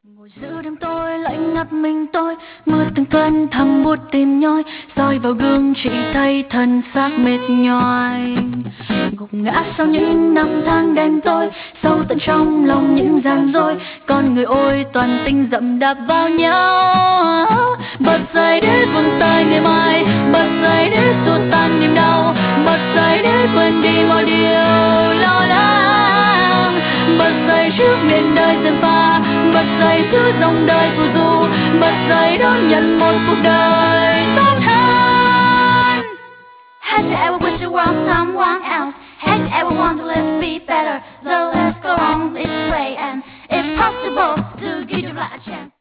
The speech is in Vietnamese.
Ngồi giữa đêm tối lạnh ngắt mình tôi, mưa từng cơn thầm buốt tìm nhói, soi vào gương chỉ thấy thân xác mệt nhòi. Gục ngã sau những năm tháng đen tối, sâu tận trong lòng những gian dối, con người ôi toàn tình dẫm đạp vào nhau. Bật dậy để vươn tới ngày mai, bật dậy để xua tan niềm đau, bật dậy để quên đi mọi điều lo lắng. Bật dậy trước miền đời dần pha, bật dậy giữa dòng đời phù du, bật dậy đón nhận một cuộc đời tốt hơn. Have you ever wished you were someone else? Have you ever wanted to live be better? So let's go on this way, and if possible, to give your life a chance.